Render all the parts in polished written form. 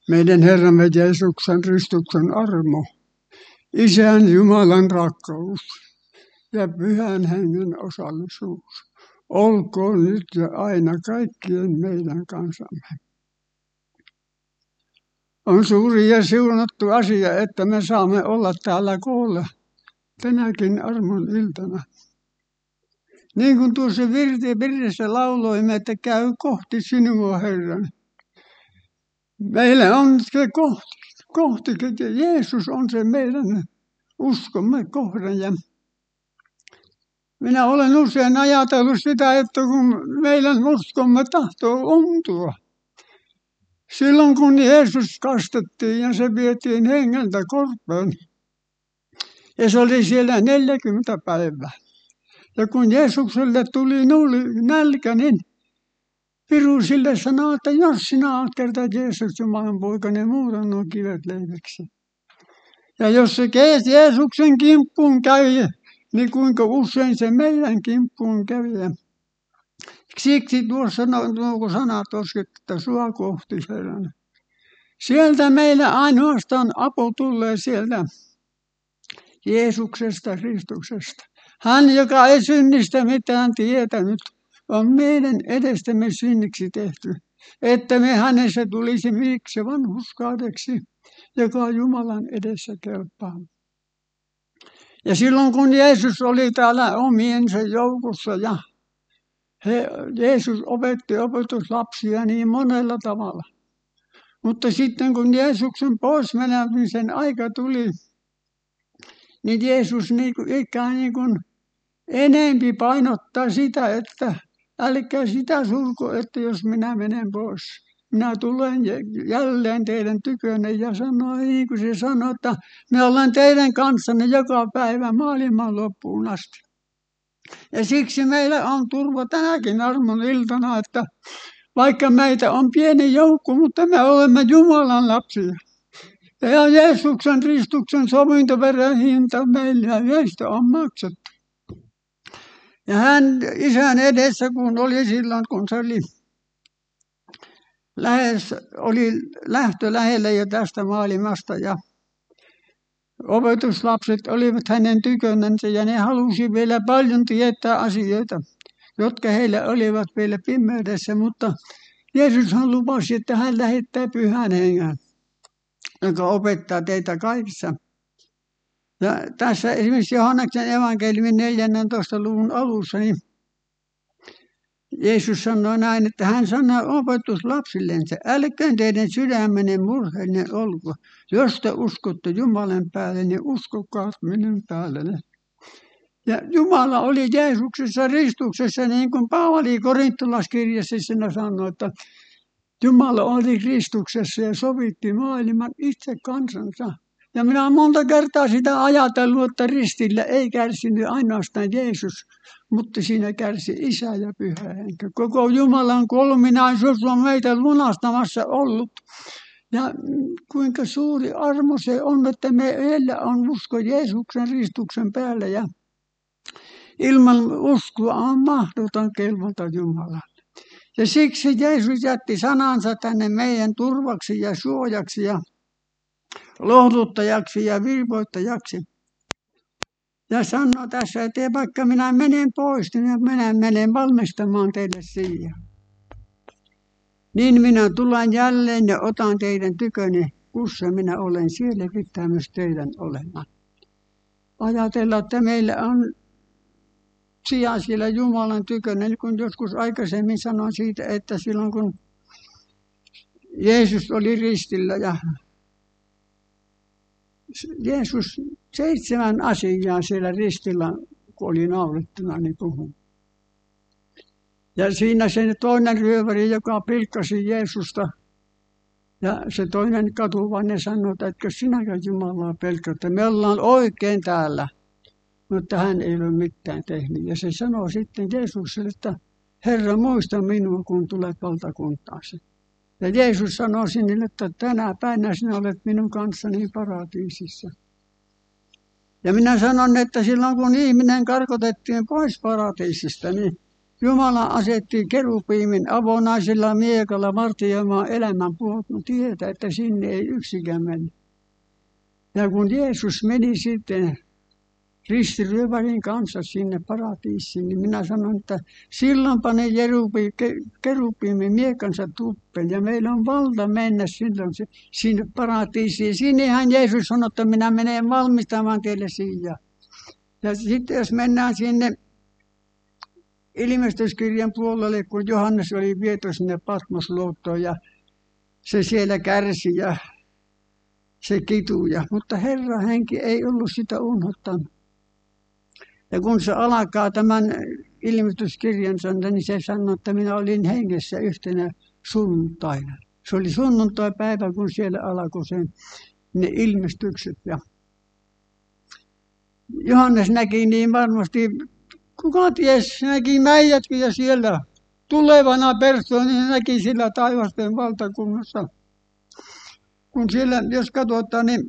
meidän Herramme Jeesuksen Kristuksen armo, Isän Jumalan rakkaus ja Pyhän Hengen osallisuus olkoon nyt ja aina kaikkien meidän kanssamme. On suuri ja siunattu asia, että me saamme olla täällä koolla tänäkin armon iltana. Niin kuin tuossa virressä lauloimme, että käy kohti sinua, Herran. Meillä on se kohti, että Jeesus on se meidän uskomme kohde. Ja minä olen usein ajatellut sitä, että kun meidän uskomme tahtoo ontua, silloin kun Jeesus kastettiin ja se vietiin hengeltä korpeen, ja se oli siellä 40 päivää. Ja kun Jeesukselle tuli nälkä, niin Piru sille sanoi, että jos sinä olet kerta Jeesus Jumalan poika, niin muuta nuo kivet leiväksi. Ja jos se Jeesuksen kimppuun käy, niin kuinka usein se meidän kimppuun käy. Siksi tuossa nuo sanat että sua kohti, Herran. Sieltä meillä ainoastaan apu tulee sieltä Jeesuksesta, Kristuksesta. Hän, joka ei synnistä mitään tietänyt, on meidän edestämme synniksi tehty, että me hänessä tulisi miksi vanhurskaudeksi, joka Jumalan edessä kelpaa. Ja silloin kun Jeesus oli täällä omiensa joukossa ja Jeesus opetti opetuslapsia niin monella tavalla. Mutta sitten kun Jeesuksen pois menemisen aika tuli, niin Jeesus ikään niin kuin enempi painottaa sitä, että älkää sitä surko, että jos minä menen pois. Minä tulen jälleen teidän tykönne ja sanoi, niin kuin se sanoi, että minä olen teidän kanssanne joka päivä maailman loppuun asti. Ja siksi meillä on turva tänäkin armon iltana, että vaikka meitä on pieni joukko, mutta me olemme Jumalan lapsia. Ja Jeesuksen Kristuksen sovintoverran hinta meillä meistä on maksettu. Ja hän Isän edessä, kun oli silloin, kun se oli lähtö lähellä jo tästä maailmasta ja opetuslapset olivat hänen tykönänsä ja ne halusi vielä paljon tietää asioita, jotka heillä olivat vielä pimeydessä, mutta Jeesushan lupasi, että hän lähettää Pyhän Hengen, joka opettaa teitä kaikissa. Ja tässä esimerkiksi Johanneksen evankeliumin 14. luvun alussa, niin Jeesus sanoi näin, että hän sanoi opetuslapsillensa, älköön teidän sydämenne murheellinen olko. Jos te uskotte Jumalan päälle, niin uskokaa minun päälleni. Ja Jumala oli Jeesuksessa Kristuksessa, niin kuin Paavali korintolaskirjassa sanoi, että Jumala oli Kristuksessa ja sovitti maailman itse kansansa. Ja minä olen monta kertaa sitä ajatellut, että ristillä ei kärsinyt ainoastaan Jeesus, mutta siinä kärsi Isä ja Pyhä Henki. Koko Jumalan kolminaisuus on meitä lunastamassa ollut. Ja kuinka suuri armo se on, että meillä on usko Jeesuksen ristuksen päälle. Ja ilman uskoa on mahdoton kelvota Jumalalle. Ja siksi Jeesus jätti sanansa tänne meidän turvaksi ja suojaksi ja lohduttajaksi ja virvoittajaksi. Ja sanoo tässä, että vaikka minä menen pois, niin minä menen valmistamaan teille siihen. Niin minä tulen jälleen ja otan teidän tyköni, kussa minä olen, siellä pitää myös teidän olemaan. Ajatella, että meillä on sija siellä Jumalan tykönä, niin kun joskus aikaisemmin sanoin siitä, että silloin kun Jeesus oli ristillä ja Jeesus 7 asiaa siellä ristillä, kun oli naulittuna, niin puhui. Ja siinä se toinen ryöväri, joka pilkkasi Jeesusta, ja se toinen katuvainen sanoi, että etkö sinäkään Jumalaa pelkää, että me ollaan oikein täällä. Mutta hän ei ole mitään tehnyt. Ja se sanoi sitten Jeesukselle, että Herra, muista minua, kun tulet valtakuntaasi. Ja Jeesus sanoi sinne, että tänä päivänä sinä olet minun kanssani paratiisissa. Ja minä sanon, että silloin kun ihminen karkotettiin pois paratiisista, niin Jumala asetti kerubiimin avonaisella miekalla vartioimaan elämän tietä, että sinne ei yksikään mene. Ja kun Jeesus meni sitten ristiryövärin kanssa sinne paratiisiin, niin minä sanon, että silloin pani kerubiimin miekansa tuppeen ja meillä on valta mennä silloin sinne paratiisiin. Sinnehän Jeesus sanoi, että minä menen valmistamaan teille sijaa. Ja sitten jos mennään sinne ilmestyskirjan puolelle, kun Johannes oli viety sinne Patmosluottoon ja se siellä kärsi ja se kituja, mutta Herran henki ei ollut sitä unohtanut. Ja kun se alkaa tämän ilmestyskirjansa, niin se sanoo, että minä olin hengessä yhtenä sunnuntaina. Se oli sunnuntaipäivä, kun siellä alkoi ne ilmestykset. Ja Johannes näki niin varmasti, kuka ties, näki meidätkin ja siellä tulevana persoonina niin näki sillä taivasten valtakunnassa. Kun siellä, jos katsotaan, niin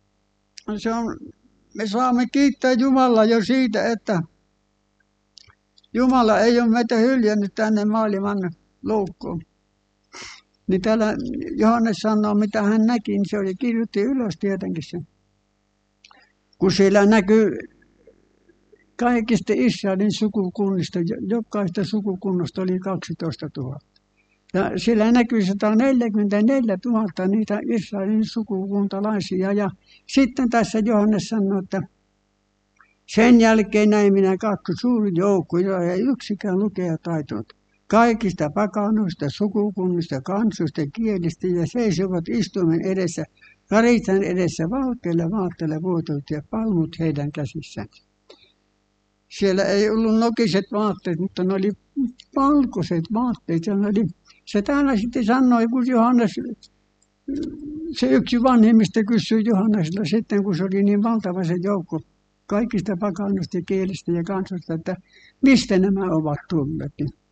me saamme kiittää Jumalaa jo siitä, että Jumala ei ole meitä hyljännyt tänne maailman loukkoon. Niin täällä Johannes sanoo, mitä hän näki, niin se oli kirjoitti ylös tietenkin sen. Kun siellä näkyy kaikista Israelin sukukunnista, jokaista sukukunnasta oli 12 000. Ja siellä näkyy 144 000 niitä Israelin sukukuntalaisia. Ja sitten tässä Johannes sanoi, että sen jälkeen näin minä kaksi suuri joukko, ja yksikään lukea taitonut. Kaikista pakanoista, sukukunnista, kansoista, kielistä ja seisovat istuimen edessä, karitsan edessä valkeilla vaatteilla vuotoit ja palmut heidän käsissään. Siellä ei ollut nokiset vaatteet, mutta ne oli valkoiset vaatteet. Ja se täällä sitten sanoi, kun Johannes, se yksi vanhimmista kysyi Johannesilla sitten, kun se oli niin valtava se joukko kaikista pakanoista, kielistä ja kansoista, että mistä nämä ovat tulleet.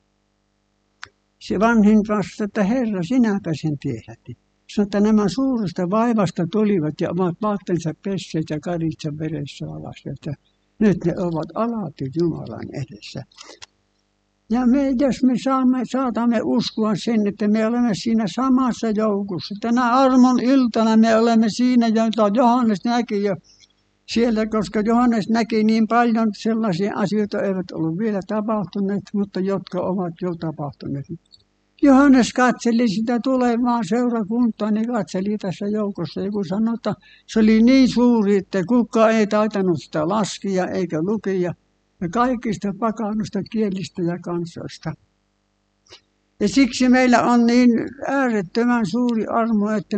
Se vanhin vastasi, että Herra, sinäpä sen tiedät. Sanoi, että nämä suuresta vaivasta tulivat ja ovat vaatteensa pesseet ja karitsan veressä alas. Että nyt ne ovat alati Jumalan edessä. Ja jos me saatamme uskoa sen, että me olemme siinä samassa joukossa. Tänä armon iltana me olemme siinä, jota Johannes näki jo siellä, koska Johannes näki niin paljon sellaisia asioita, eivät ollut vielä tapahtuneet, mutta jotka ovat jo tapahtuneet. Johannes katseli sitä tulevaa seurakuntaa, niin katseli tässä joukossa. Ja kun sanoi, että se oli niin suuri, että kukaan ei taitanut sitä laskea eikä lukea. Ja kaikista pakanoista kielistä ja kansoista. Ja siksi meillä on niin äärettömän suuri armo, että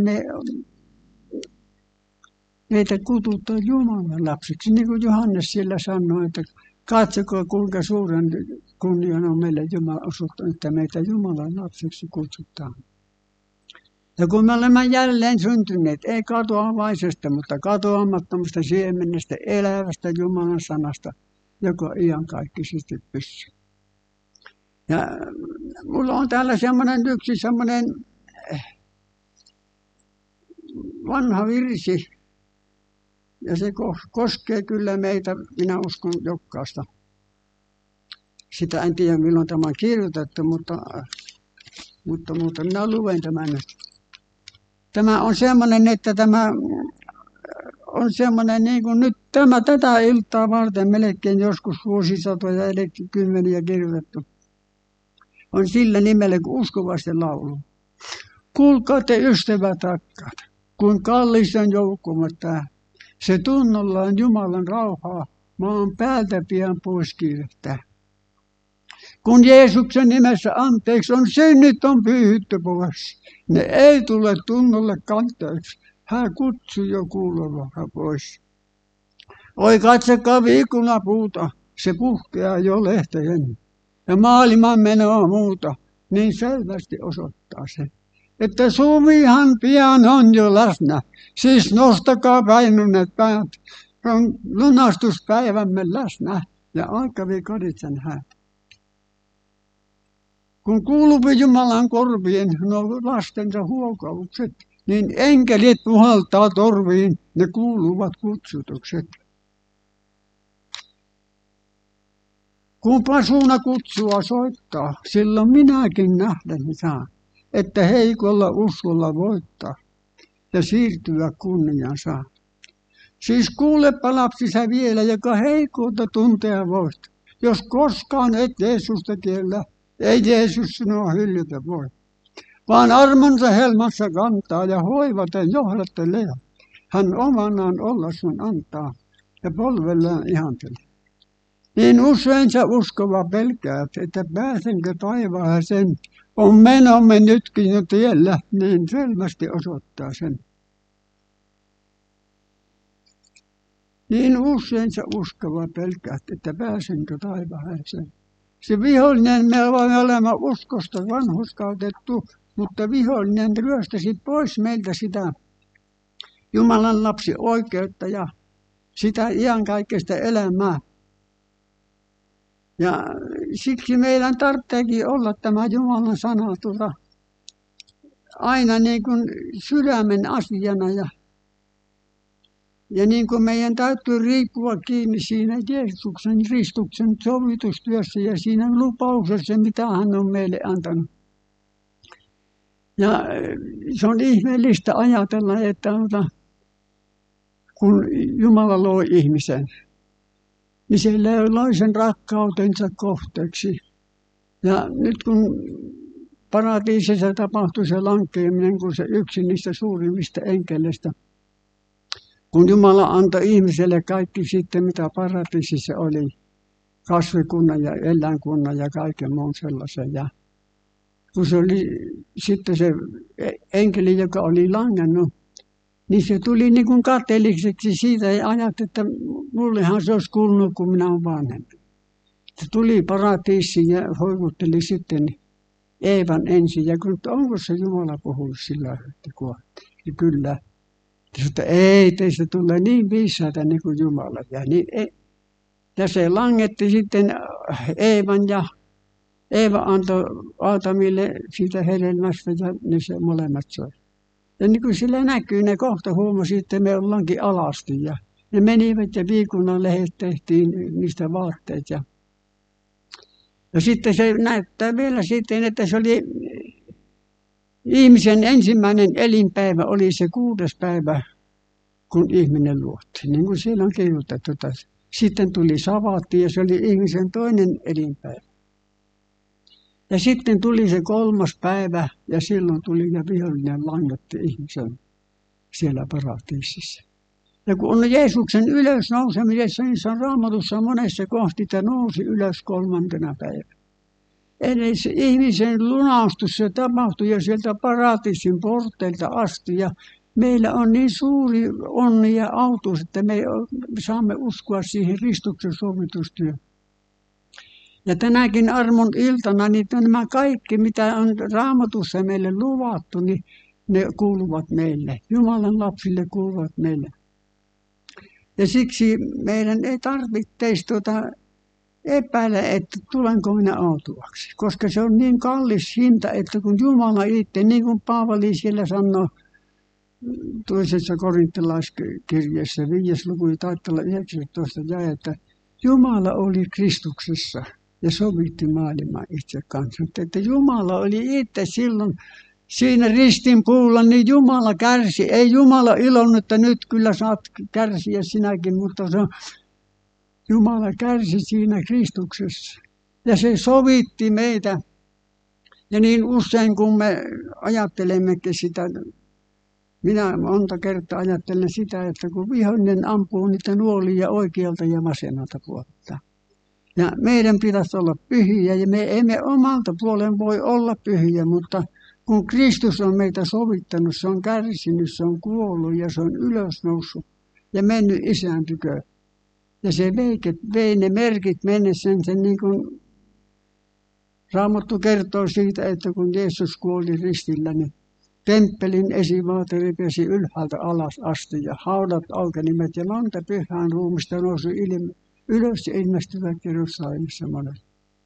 meitä kutsutaan Jumalan lapsiksi. Niin kuin Johannes siellä sanoi, että katsokaa kuinka suuren kunnian on meille Jumala osoittanut, että meitä Jumalan lapsiksi kutsutaan. Ja kun me olemme jälleen syntyneet, ei katoavaisesta, mutta katoamattomasta siemenestä, elävästä Jumalan sanasta, joka iankaikkisesti pysyy. Ja mulla on täällä yksi semmoinen vanha virsi, ja se koskee kyllä meitä, minä uskon jokaista. Sitä en tiedä milloin tämä on kirjoitettu, mutta minä luen tämän nyt. Tämä on semmoinen, että tämä on semmoinen, niin kuin nyt tätä iltaa varten melkein joskus vuosisatoja, eli kymmeniä kirjoitettu. On sillä nimellä kuin uskovasten laulu. Kuulkaa te ystävät rakkaat, kuin kallis on joukkomme tää. Se tunnollaan Jumalan rauhaa maan päältä pian pois kiirehtää. Kun Jeesuksen nimessä anteeksi on synnit on pyyhitty pois, ne ei tule tunnolle kanteeksi. Hän kutsuu jo kuulovaa pois. Oi katsokaa viikunapuuta, se puhkeaa jo lehteen. Ja maailman menoa muuta, niin selvästi osoittaa se. Että suvihan pian on jo läsnä, siis nostakaa painuneet päät. On lunastuspäivämme läsnä ja alkavii karitsan häät. Kun kuuluu Jumalan korvien lastensa huokaukset, niin enkelit puhaltaa torviin, ne kuuluvat kutsutukset. kun pasuna kutsua soittaa, silloin minäkin nähdeni saan, että heikolla uskolla voittaa ja siirtyä kunniaan saa. Siis kuulepa lapsi sä vielä, joka heikkoutta tuntea voit. Jos koskaan et Jeesusta kiellä, ei Jeesus sinua hyllytä voi. Vaan armonsa helmassa kantaa ja hoivaten johdattelee. Hän omanaan olla sun antaa ja polvellaan ihantelee. Niin usein sä uskova pelkäät, että pääsenkö taivaaseen. On menomme nytkin jo tiellä, niin selvästi osoittaa sen. Niin usein sä uskova pelkäät, että pääsenkö taivaaseen. Se vihollinen, me olemme uskosta vanhurskautettu, mutta vihollinen ryöstäsi pois meiltä sitä Jumalan lapsi oikeutta ja sitä iankaikkista elämää. Ja siksi meidän tarvitseekin olla tämä Jumalan sana aina niin kuin sydämen asiana ja niin kuin meidän täytyy riippua kiinni siinä Jeesuksen Kristuksen sovitustyössä ja siinä lupauksessa, mitä hän on meille antanut. Ja se on ihmeellistä ajatella, että kun Jumala loi ihmisen, niin se loi sen rakkautensa kohteeksi. Ja nyt kun paratiisissa tapahtui se lankeaminen, kun se yksi niistä suurimmista enkeleistä, kun Jumala antoi ihmiselle kaikki sitten, mitä paratiisissa oli, kasvikunnan ja eläinkunnan ja kaiken muun sellaisen. Ja kun se oli sitten se enkeli, joka oli langennut, niin se tuli niin kuin kateelliseksi siitä ja ajatteli, että mullehan se olisi kuulunut, kun minä olen vanhempi. Se tuli paratiisiin ja hoivutteli sitten Eevan ensin. Ja kun onko se Jumala puhunut sillä että kuohti? Ja kyllä. Että ei, teistä tulee niin viisaita niin kuin Jumala. Ja se langetti sitten Eevan ja Eeva antoi Aatamille siitä hedelmästä ja ne se molemmat soi. Ja niin kuin sillä näkyy, ne kohta huomasi, että me ollaankin alasti. Ja ne menivät ja viikunnan lehdet tehtiin niistä vaatteet. Ja sitten se näyttää vielä sitten, että se oli ihmisen ensimmäinen elinpäivä, oli se 6. päivä, kun ihminen luotiin. Niin kuin siellä on kirjoitettu. Sitten tuli sabatti ja se oli ihmisen toinen elinpäivä. Ja sitten tuli se 3. päivä ja silloin tuli ja vihollinen langetti ihmisen siellä paratiisissa. Ja kun on Jeesuksen ylösnousemisessa, niin se on Raamatussa monessa kohti, että nousi ylös 3. päivänä. Eli se ihmisen lunastus, se tapahtui jo sieltä paratiisin porteilta asti. Ja meillä on niin suuri onni ja autuus, että me saamme uskoa siihen Kristuksen sovitustyöhön. Ja tänäkin armon iltana, niin nämä kaikki, mitä on Raamatussa meille luvattu, niin ne kuuluvat meille. Jumalan lapsille kuuluvat meille. Ja siksi meidän ei tarvitse epäillä, että tulenko minä autuaksi. Koska se on niin kallis hinta, että kun Jumala itse, niin kuin Paavali siellä sanoo, toisessa korintolaiskirjeessä 5. luku taitaa olla 19 jae, että Jumala oli Kristuksessa ja sovitti maailman itse kanssa. Että Jumala oli itse silloin siinä ristin puulla, niin Jumala kärsi. Ei Jumala ilonnut, että nyt kyllä saat kärsiä sinäkin, mutta se Jumala kärsi siinä Kristuksessa. Ja se sovitti meitä. Ja niin usein kun me ajattelemmekin sitä, minä monta kertaa ajattelen sitä, että kun vihollinen ampuu niitä nuolia oikealta ja vasemmalta puolelta. Ja meidän pitäisi olla pyhiä ja me emme omalta puolen voi olla pyhiä, mutta kun Kristus on meitä sovittanut, se on kärsinyt, se on kuollut ja se on ylösnoussut ja mennyt Isän tykö. Ja se vei ne merkit mennessään sen niin kuin Raamattu kertoo siitä, että kun Jeesus kuoli ristillä, niin temppelin esivaate ripesi ylhäältä alas asti ja haudat aukenimet ja monta pyhään ruumista nousi ylös ja ilmestyvät Jerusalemissa monet.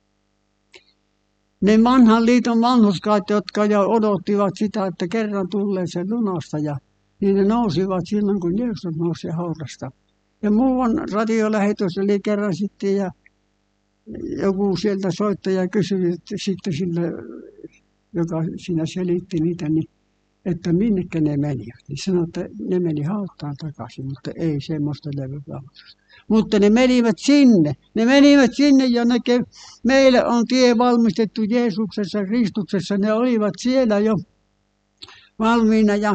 Ne vanhan liiton vanhurskaat, jotka jo odottivat sitä, että kerran tulee se lunastaja, niin ne nousivat silloin, kun Jeesus nousi haudasta. Ja muuan radiolähetys oli kerran sitten ja joku sieltä soittaja kysyi että sitten sille, joka siinä selitti niitä, niin että minnekä ne menivät. Niin sanoi, että ne meni hautaan takaisin, mutta ei semmoista levypalvelusta. Mutta ne menivät sinne. Ne menivät sinne, jonne meille on tie valmistettu Jeesuksessa, Kristuksessa. Ne olivat siellä jo valmiina ja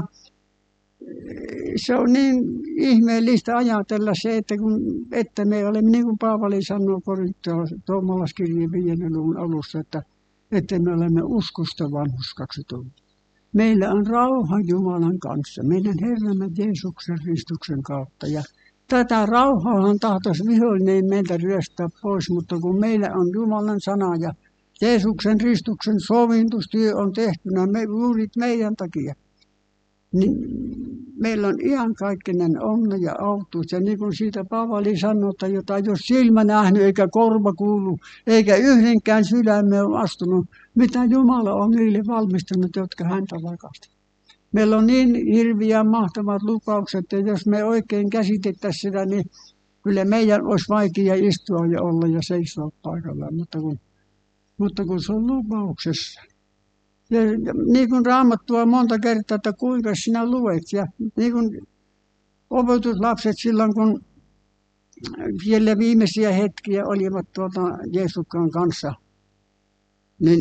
se on niin ihmeellistä ajatella se, että me olemme, niin kuin Paavali sanoo Roomalaiskirjeen 5. luvun alussa, että me olemme uskosta vanhurskaksi tulleet. Meillä on rauha Jumalan kanssa, meidän Herramme Jeesuksen Kristuksen kautta. Ja tätä rauhaahan tahtoisi vihollinen meiltä ryöstää pois, mutta kun meillä on Jumalan sana ja Jeesuksen Kristuksen sovintustyö on tehtynä juuri meidän takia, niin meillä on iankaikkinen onni ja autuus. Ja niin kuin siitä Paavali sanoo, että jota ei ole silmä nähnyt eikä korva kuullut, eikä yhdenkään sydämeen ole astunut, mitä Jumala on niille valmistanut, jotka häntä rakastavat. Meillä on niin hirviä mahtavat lupaukset, että jos me oikein käsitettäisiin sitä, niin kyllä meidän olisi vaikea istua ja olla ja seisoa paikallaan, mutta kun se on lupauksessa. Ja niin kuin Raamattua monta kertaa, että kuinka sinä luet. Ja niin kuin opetuslapset silloin, kun siellä viimeisiä hetkiä olivat Jeesuksen kanssa, niin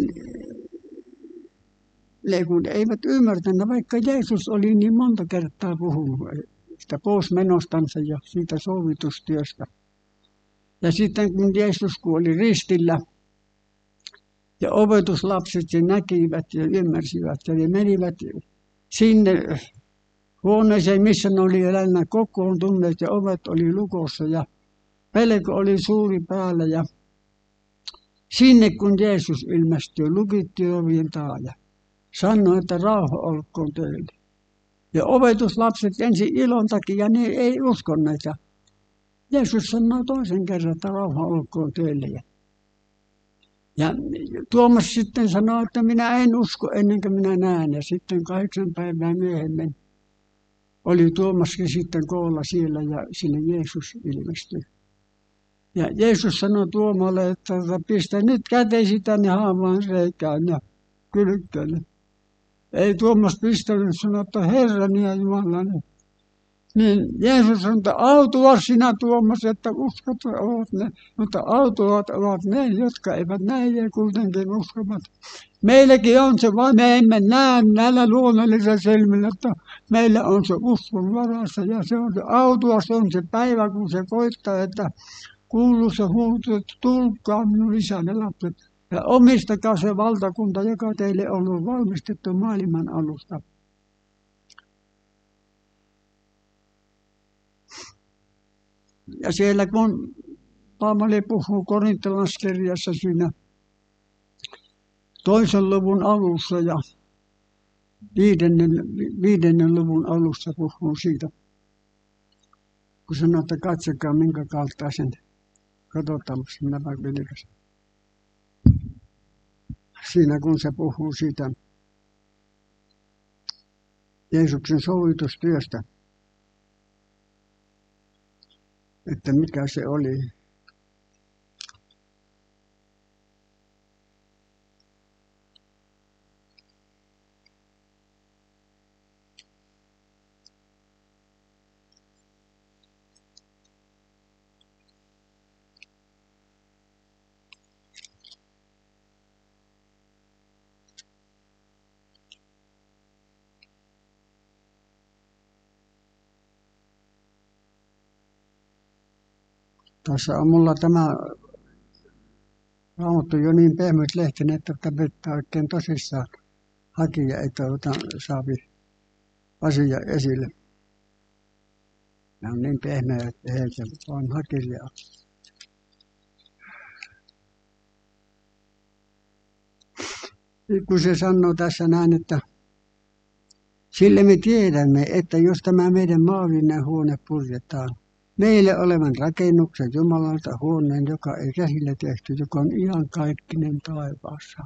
ne kun eivät ymmärtäneet, vaikka Jeesus oli niin monta kertaa puhunut sitä poismenostansa ja siitä sovitustyöstä. Ja sitten kun Jeesus kuoli ristillä, ja opetuslapset sen näkivät ja ymmärsivät ja ne menivät sinne huoneeseen, missä ne oli elänyt kokoontuneet ja ovet oli lukossa ja pelko oli suuri päällä. Ja sinne kun Jeesus ilmestyi, lukitti ovien taa ja sanoi, että rauha olkoon teille. Ja opetuslapset ensin ilon takia, ne ei uskoneet. Ja Jeesus sanoi toisen kerran, että rauha olkoon teille. Ja Tuomas sitten sanoi, että minä en usko ennen kuin minä näen. Ja sitten 8 päivää myöhemmin oli Tuomaskin sitten koolla siellä ja sinne Jeesus ilmestyi. Ja Jeesus sanoi Tuomalle, että pistä nyt kätesi tänne haavaan reikään ja kylkkäile. Ei Tuomas pistänyt, sanoi, että Herrani ja Jumalani. Niin Jeesus sanoi, että autuas sinä Tuomas, että uskot ovat ne, mutta autuat ovat ne, jotka eivät näe ja kuitenkin uskovat. Meilläkin on se, vaan me emme näe näillä luonnollisilla silmillä, että meillä on se uskon varassa ja se on se autuas on se päivä, kun se koittaa, että kuuluu se huuto, että tulkaa minun isäni lapset ja omistakaa se valtakunta, joka teille on ollut valmistettu maailman alusta. Ja siellä kun Paavali puhuu Korintolaiskirjassa siinä 2. luvun alussa ja 5. luvun alussa puhuu siitä, kun sanoo, että katsokaa minkä kaltaisen, katsotaan nämä vilkas. Siinä kun se puhuu siitä Jeesuksen sovitustyöstä, että mikä se oli. Tässä on mulla tämä Raamattu jo niin pehmyt lehtinen, että pitää oikein tosissaan hakea, että saapi asia esille. Nämä on niin pehmeä, että heitä vaan hakea. Kun se sanoo tässä näin, että sillä me tiedämme, että jos tämä meidän maallinen huone purjetaan, meille olevan rakennuksen Jumalalta huoneen, joka ei käsillä tehty, joka on iankaikkinen taivaassa.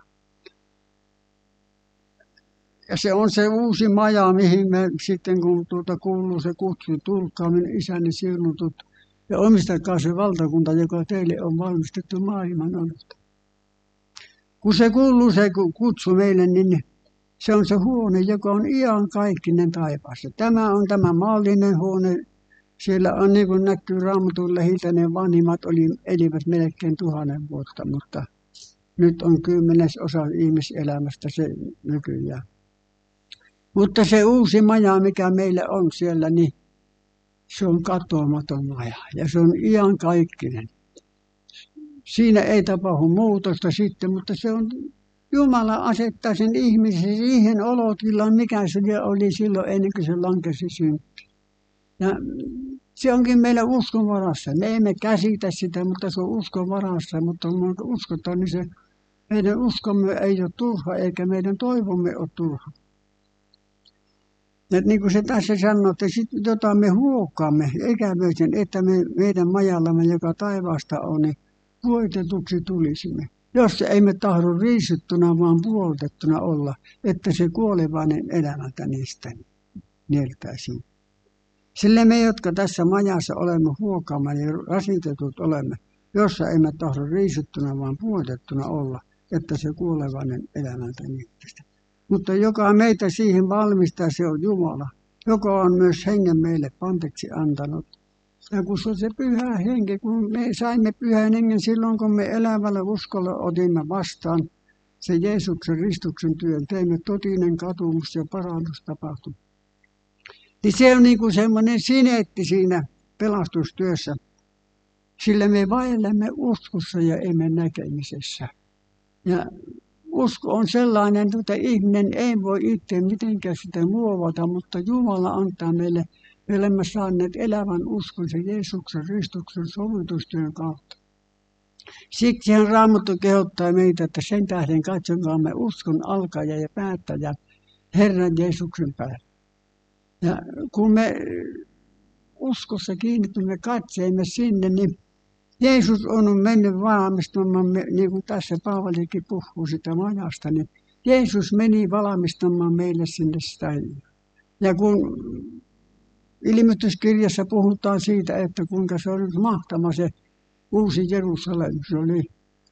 Ja se on se uusi maja, mihin me sitten kun kuuluu se kutsu, tulkaa minun isäni siunutut, ja omistakaa se valtakunta, joka teille on valmistettu maailman alusta. Kun se kuuluu se kutsu meille, niin se on se huone, joka on iankaikkinen taivaassa. Tämä on tämä maallinen huone. Siellä on, niin kuin näkyy Raamatun lehdiltä, ne vanhimmat elivät melkein 1000 vuotta, mutta nyt on 10% ihmiselämästä se nykyään. Mutta se uusi maja, mikä meillä on siellä, niin se on katoamaton maja ja se on iankaikkinen. Siinä ei tapahdu muutosta sitten, mutta se on Jumala asettaa sen ihmisen siihen olotilaan, mikä se oli silloin ennen kuin se lankesi syntiin. Ja se onkin meillä uskon varassa. Me emme käsitä sitä, mutta se on uskon varassa. Mutta kun me uskotaan, niin se meidän uskomme ei ole turha, eikä meidän toivomme ole turha. Ja niin kuin se tässä sanoo, että sitten jota me huokaamme ikävöisen, että meidän majallamme, joka taivaasta on, niin voitetuksi tulisimme. Jos ei me tahdo riisuttuna, vaan puoltettuna olla, että se kuolevainen elämältä niistä nieltäisiin. Sillä me, jotka tässä majassa olemme huokaamme ja rasitetut olemme, jossa emme tahdo riisuttuna, vaan puoltettuna olla, että se kuolevainen elämältä nieltäisiin. Mutta joka meitä siihen valmistaa, se on Jumala, joka on myös hengen meille panteeksi antanut. Ja kun se on se pyhä henki, kun me saimme pyhän hengen silloin, kun me elävällä uskolla otimme vastaan se Jeesuksen ristuksen työn, teimme totinen katumus ja parannus tapahtui. Niin se on niin kuin semmoinen sinetti siinä pelastustyössä, sillä me vaellemme uskossa ja emme näkemisessä. Ja usko on sellainen, että ihminen ei voi itse mitenkään sitä muovata, mutta Jumala antaa meille. Me olemme saaneet elävän uskon sen Jeesuksen ristuksen sovitustyön kautta. Siksi hän Raamattu kehottaa meitä, että sen tähden katsokaamme uskon alkaja ja päättäjä Herran Jeesuksen päälle. Ja kun me uskossa kiinnitymme katseemme sinne, niin Jeesus on mennyt valmistamaan, niin kuin tässä Paavalikin puhuu sitä majasta, niin Jeesus meni valmistamaan meille sinne sitä. Ja kun Ilmestyskirjassa puhutaan siitä, että kuinka se on mahtava se uusi Jerusalem. Se oli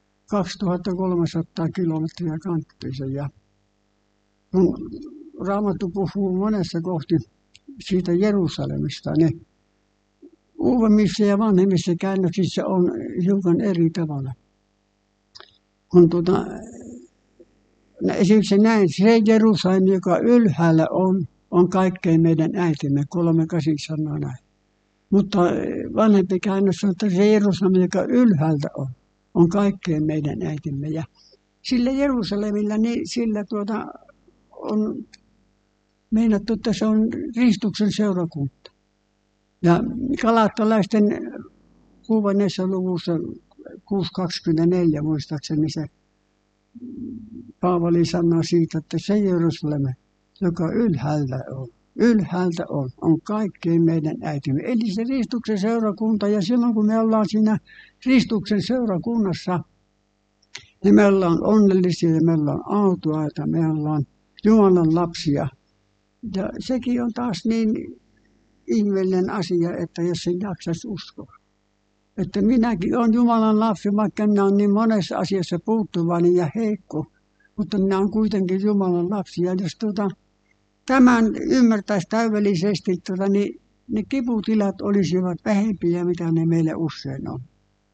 2300 kilometriä kanttiinsa. Ja kun Raamattu puhuu monessa kohti siitä Jerusalemista, niin uudemmissa ja vanhemmissa käännöksissä on hiukan eri tavalla. Kun esimerkiksi näin, se Jerusalem, joka ylhäällä on kaikkein meidän äitimme, 3:8 sanoo näin. Mutta vanhempi käännös on, että se Jerusalem, joka ylhäältä on kaikkein meidän äitimme. Ja sillä Jerusalemilla, niin sillä on meinattu, että se on Kristuksen seurakunta. Ja Galaatalaisten 6. luvussa 6:24 muistaakseni se Paavali sanoo siitä, että se Jerusalem, joka ylhäältä on kaikkein meidän äitimme. Eli se Kristuksen seurakunta, ja silloin kun me ollaan siinä Kristuksen seurakunnassa, niin me ollaan onnellisia ja me ollaan autuaita, me ollaan Jumalan lapsia. Ja sekin on taas niin ihmeellinen asia, että jos sen jaksaisi uskoa. Että minäkin olen Jumalan lapsi, vaikka minä olen niin monessa asiassa puuttuvainen ja heikko, mutta minä olen kuitenkin Jumalan lapsi. Ja jos tämän ymmärtäisi täydellisesti, niin ne kiputilat olisivat vähempiä, mitä ne meille usein on.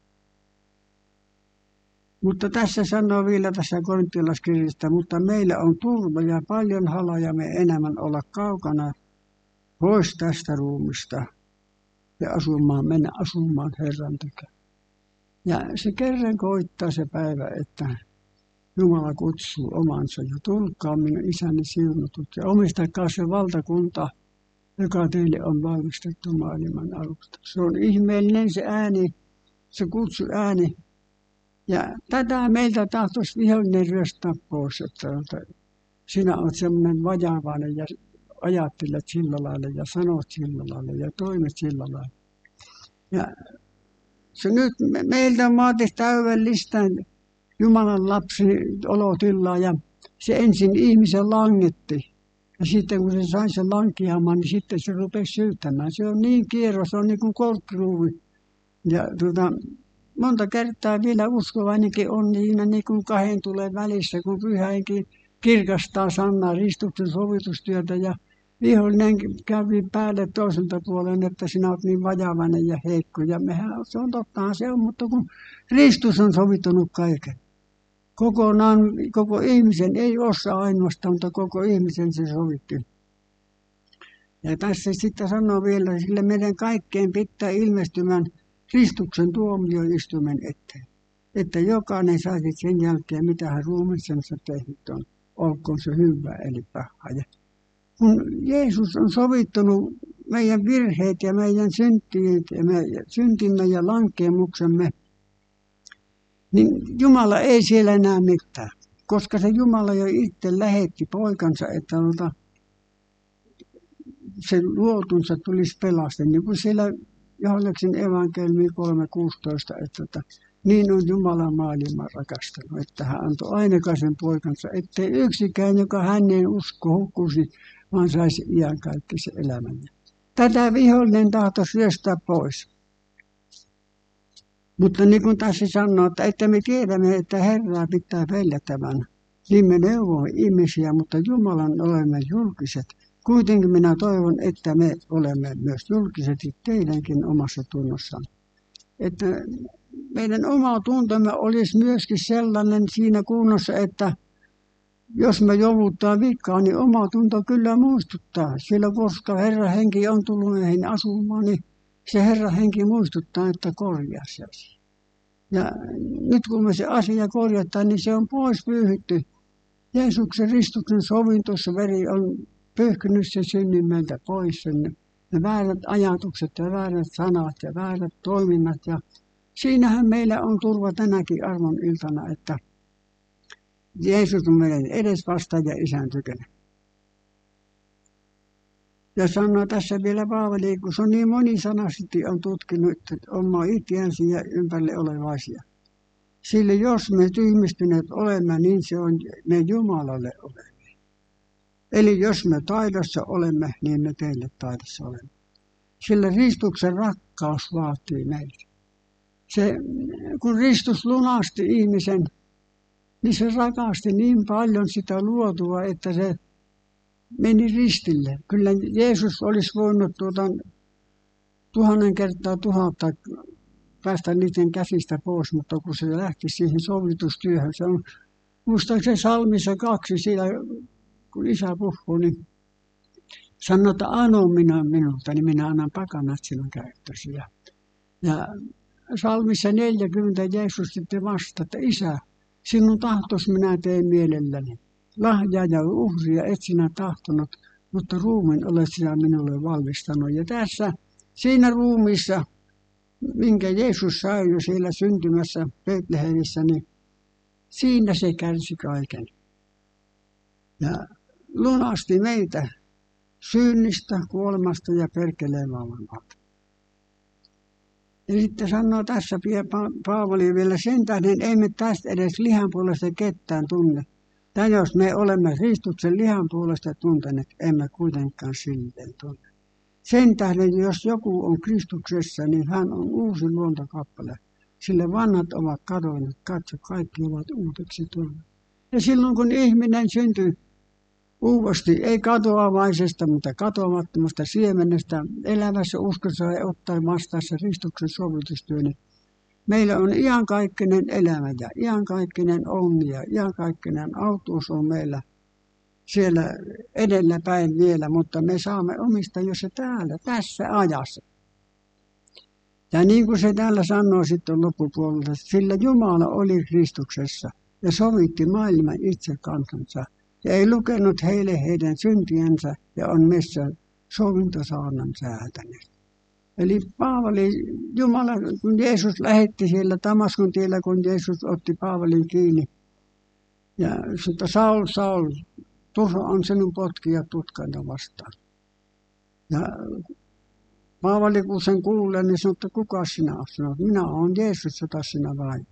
Mutta tässä sanoo vielä tässä korinttialaiskirjasta, mutta meillä on turva ja paljon haloja, me enemmän olla kaukana pois tästä ruumista ja mennä asumaan Herran tykö. Ja se kerran koittaa se päivä, että Jumala kutsuu omansa ja tulkaa minun isäni siunatut ja omistakaa se valtakunta, joka teille on valmistettu maailman alusta. Se on ihmeellinen se ääni, se kutsu ääni. Ja tätä meiltä tahtoisi vihollinen ryöstää pois, että sinä olet semmoinen vajavainen ja ajattelet sillä lailla ja sanot sillä lailla ja toimit sillä lailla. Ja se nyt meiltä vaatisi täydellistä Jumalan lapsi olotilaa ja se ensin ihmisen langetti. Ja sitten kun se sai sen lankeamaan, niin sitten se rupesi syyttämään. Se on niin kierro, se on niin kuin korkkiruuvi. Ja monta kertaa vielä uskovainenkin on siinä niin kuin kahden tulen välissä, kun Pyhä Henki kirkastaa sanaa ristuksen sovitustyötä ja vihollinen kävi päälle toiselta puolen, että sinä olet niin vajavainen ja heikko. Ja mehän, se on tottahan se on, mutta kun Kristus on sovittanut kaiken. Kokonaan, koko ihmisen, ei osa ainoastaan, mutta koko ihmisen se sovitti. Ja tässä sitten sanoo vielä, sille meidän kaikkeen pitää ilmestymään Kristuksen tuomioistuimen eteen. Että jokainen saisi sen jälkeen, mitä hän ruumisensa tehnyt on, olkoon se hyvä eli paha. Ja kun Jeesus on sovittanut meidän virheet ja meidän syntimme ja lankeemuksemme, niin Jumala ei siellä näe mitään. Koska se Jumala jo itse lähetti poikansa, että se luotunsa tulisi pelastaa. Niin kuin siellä Johanneksen evankeliumi 3.16, että niin on Jumala maailman rakastanut, että hän antoi ainekaisen poikansa, ettei yksikään, joka häneen usko, hukkuisi, vaan saisi iankaikkisen elämän. Tätä vihollinen tahtoi ryöstää pois. Mutta niin kuin tässä sanoo, että me tiedämme, että Herraa pitää pelättävän, niin me neuvomme ihmisiä, mutta Jumalan olemme julkiset. Kuitenkin minä toivon, että me olemme myös julkiset teidänkin omassa tunnossanne. Että meidän oma tuntomme olisi myöskin sellainen siinä kunnossa, että jos me jouduttaa vikaa, niin oma tunto kyllä muistuttaa. Sillä koska Herran henki on tullut meihin asumaan, niin se Herran henki muistuttaa, että korjaa se asia. Ja nyt kun me se asia korjataan, niin se on pois pyyhitty. Jeesuksen ristuksen sovintossa veri on pyyhkinyt se synnin meiltä pois. Ne väärät ajatukset ja väärät sanat ja väärät toiminnat. Ja siinähän meillä on turva tänäkin armon iltana, että Jeesus on meidän edesvastaaja ja Isän tykönä. Ja sanoo tässä vielä Paavali, kun se on niin monisanaisesti on tutkinut omaa itseänsä ja ympärille olevaisia. Sillä jos me tyhmistyneet olemme, niin se on me Jumalalle olemme. Eli jos me taidossa olemme, niin me teille taidossa olemme. Sillä Kristuksen rakkaus vaatii meitä. Kun Kristus lunasti ihmisen, niin se rakasti niin paljon sitä luotua, että se meni ristille. Kyllä Jeesus olisi voinut 1000 kertaa 1000 päästä niiden käsistä pois, mutta kun se lähti siihen sovitustyöhön, se on muistaakseni Psalmissa 2, siellä kun Isä puhuu, niin sanoo, että ano minä minulta, niin minä annan pakanat sinun käyttösi. Ja Psalmissa 40 Jeesus sitten vastaa, että Isä, sinun tahtos minä teen mielelläni. Lahjaa ja uhria et sinä tahtonut, mutta ruumiin olet sinä minulle valmistanut. Ja tässä, siinä ruumiissa, minkä Jeesus sai jo siellä syntymässä Betlehemissä, niin siinä se kärsi kaiken. Ja lunasti meitä syynnistä, kuolemasta ja perkeleen valvonnalta. Ja sitten sanoo tässä Paavali vielä sen tähden, emme tästä edes lihan puolesta ketään tunne. Tai jos me olemme Kristuksen lihan puolesta tunteneet, emme kuitenkaan silleen tunne. Sen tähden, jos joku on Kristuksessa, niin hän on uusi luontokappale. Sillä vanhat ovat kadonneet, katso, kaikki ovat uudeksi tulleet. Ja silloin kun ihminen syntyy uudesti, ei katoavaisesta, mutta katoamattomasta siemenestä, elävässä uskossa ja ottaen vastaassa Kristuksen sovitustyö, niin meillä on iankaikkinen elämä ja iankaikkinen onni ja iankaikkinen autuus on meillä siellä edelläpäin vielä, mutta me saamme omistaa jo se täällä, tässä ajassa. Ja niin kuin se täällä sanoo sitten loppupuolella, sillä Jumala oli Kristuksessa ja sovitti maailman itse kansansa ja ei lukenut heille heidän syntiänsä ja on meissä sovintosaanan säätäneet. Eli Paavali, Jumala, kun Jeesus lähetti siellä Damaskun tiellä, kun Jeesus otti Paavalin kiinni. Ja sitten Saul, Saul, turha on sinun potkia tutkanta vastaan. Ja Paavali, kun sen kuulee, niin sanoo, että kuka sinä olet? Sanoo, minä olen Jeesus, jota sinä vain.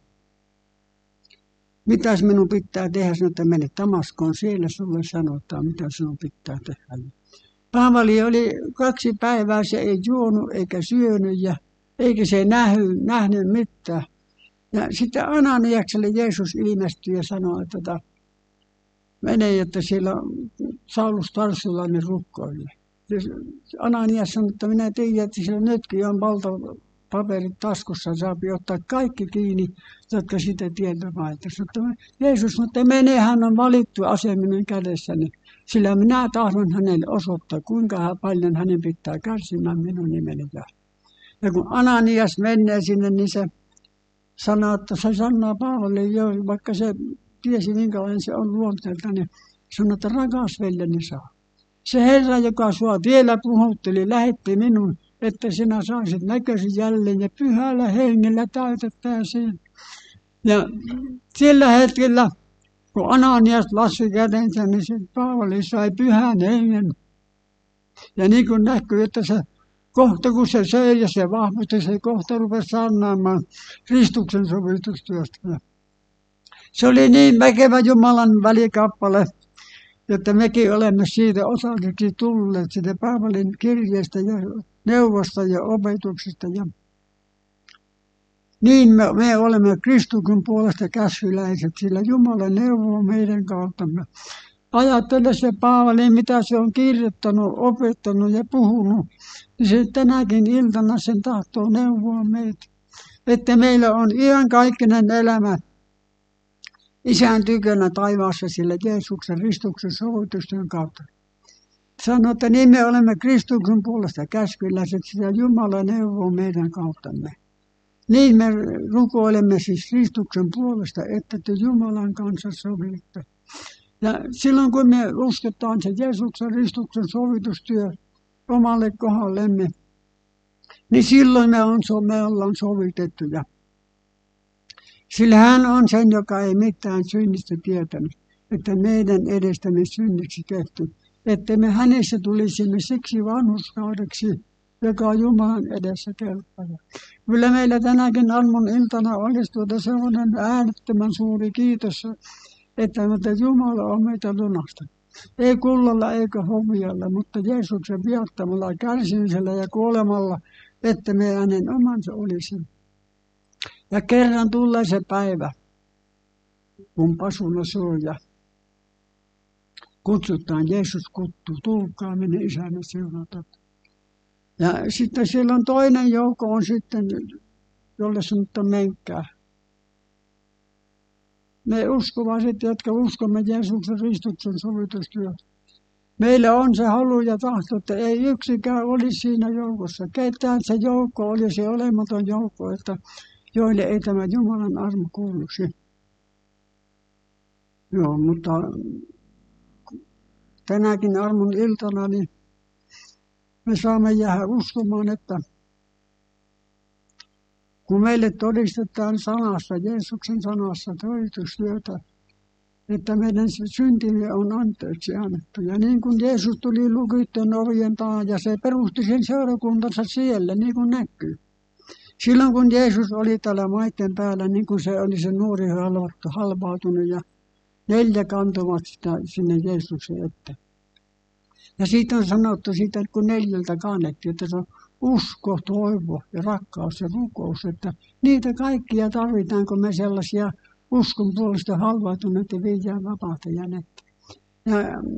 Mitäs minun pitää tehdä? Sanoo, että mene Damaskoon, siellä sulle sanotaan, mitä sinun pitää tehdä. Paavali oli 2 päivää, se ei juonut eikä syönyt ja eikä se nähnyt mitään. Ja sitten Ananiakselle Jeesus ilmestyi ja sanoi, että mene, että siellä Saulus Tarssulainen rukkoilee. Ananias sanoi, että minä tiedän, että siellä nytkin on valtapaperit taskussa, saapi ottaa kaikki kiinni, jotka sitä tietävät. Jeesus sanoi, että mene, hän on valittu ase minun kädessäni, sillä minä tahdon hänelle osoittaa, kuinka paljon hänen pitää kärsimään minun nimeni. Ja kun Ananias menee sinne, niin se sanoo, että se sanoo Paavalille jo, vaikka se tiesi minkälainen se on luonteelta, niin sanoi, että rakas veljeni saa. Se Herra, joka sua vielä puhutteli, lähetti minun, että sinä saisit näkösi jälleen ja pyhällä hengellä täytettäisiin. Ja sillä hetkellä, kun Ananias lassi kätensä, niin se Paavali sai pyhän hengen. Ja niin kuin näkyy, että se kohta kun se söi ja se vahvutti, se kohta rupesi saarnaamaan Kristuksen sovitustyöstä. Se oli niin väkevä Jumalan välikappale, että mekin olemme siitä osalliseksi tulleet siitä Paavalin kirjeestä ja neuvosta ja opetuksesta. Ja niin me olemme Kristuksen puolesta käskyläiset, sillä Jumala neuvoo meidän kauttamme. Ajattele se Paavali, mitä se on kirjoittanut, opettanut ja puhunut, niin se tänäkin iltana sen tahtoo neuvoa meitä. Että meillä on iankaikkinen elämä Isän tykönä taivaassa sillä Jeesuksen Kristuksen sovitustyön kautta. Sanoo, että niin me olemme Kristuksen puolesta käskyläiset, sillä Jumala neuvoo meidän kauttamme. Niin me rukoilemme siis Kristuksen puolesta, että te Jumalan kanssa sovitte. Ja silloin kun me uskotaan se Jeesuksen Kristuksen sovitustyö omalle kohdallemme, niin silloin me ollaan sovitettuja. Sillä hän on sen, joka ei mitään synnistä tietänyt, että meidän edestämme synniksi tehty, että me hänessä tulisimme siksi vanhurskaudeksi, joka on Jumalan edessä kelpaa. Kyllä meillä tänäkin armon iltana olisi sellainen äärettömän suuri kiitos, että Jumala on meitä lunastanut. Ei kullalla eikä hovialla, mutta Jeesuksen viattamalla, kärsimisellä ja kuolemalla, että me hänen omansa olisimme. Ja kerran tulee se päivä, kun pasuna soi ja kutsutaan, Jeesus kutsuu, tulkaa minne Isänä seurata. Ja sitten siellä on toinen joukko on sitten, jolle sanotaan menkää. Me uskovaiset, jotka uskomme Jeesuksen Kristuksen sovitustyötä. Meillä on se halu ja tahto, että ei yksikään olisi siinä joukossa. Ketään se joukko oli se olematon joukko, että joille ei tämä Jumalan armo kuuluisi. Joo, mutta tänäkin armon iltana niin me saamme jäädä uskomaan, että kun meille todistetaan sanassa, Jeesuksen sanassa todistustyötä, että meidän syntimme on anteeksi annettu. Ja niin kuin Jeesus tuli lukittujen ovien taa ja se perusti sen seurakuntansa siellä, niin kuin näkyy. Silloin kun Jeesus oli täällä maiden päällä, niin kuin se oli se nuori halvautunut ja 4 kantoivat sitä sinne Jeesuksen eteen. Ja siitä on sanottu siitä, että kun 4 kannettiin, että se on usko, toivo ja rakkaus ja rukous, että niitä kaikkia tarvitaan, kun me sellaisia uskon puolesta halvautuneita viedään vapauteen eteen. Ja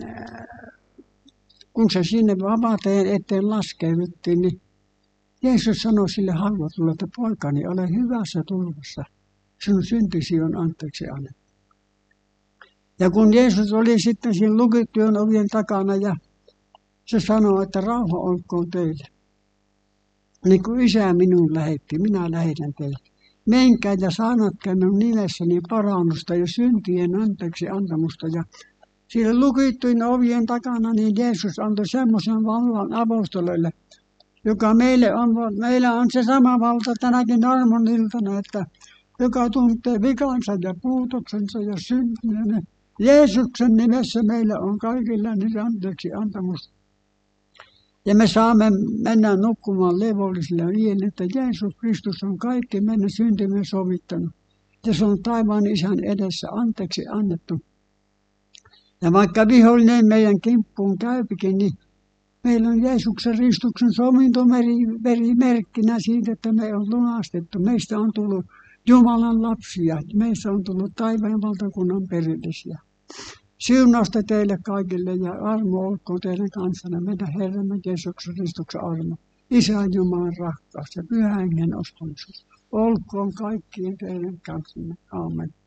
kun se sinne vapauteen eteen laskeuduttiin, niin Jeesus sanoi sille halvautulle, että poikani, ole hyvässä turvassa, sinun syntisi on anteeksi annettu. Ja kun Jeesus oli sitten siinä lukittujen ovien takana ja se sanoi, että rauha olkoon teille. Niin kuin Isä minun lähetti, minä lähetän teille. Menkää ja saanatkaa minun nimessäni parannusta ja syntien anteeksi antamusta. Ja siellä lukittujen ovien takana niin Jeesus antoi semmoisen vallan apostoleille, joka meillä on se sama valta tänäkin armon iltana, että joka tuntee vikansa ja puutoksensa ja syntiä. Jeesuksen nimessä meillä on kaikilla niitä anteeksi antamusta. Ja me saamme mennä nukkumaan levollisilla niin, että Jeesus Kristus on kaikki meidän syntimme sovittanut. Ja se on taivaan Isän edessä anteeksi annettu. Ja vaikka vihollinen meidän kimppuun käypikin, niin Meillä on Jeesuksen ristuksen sovintoveri merkkinä siitä, että me on lunastettu. Meistä on tullut Jumalan lapsia. Meistä on tullut taivaan valtakunnan perillisiä. Siunausta teille kaikille ja armo olkoon teidän kanssanne meidän Herramme Jeesuksen Kristuksen armo. Isän Jumalan rakkaus ja Pyhän Hengen ostollisuus olkoon kaikkien teidän kanssanne. Aamen.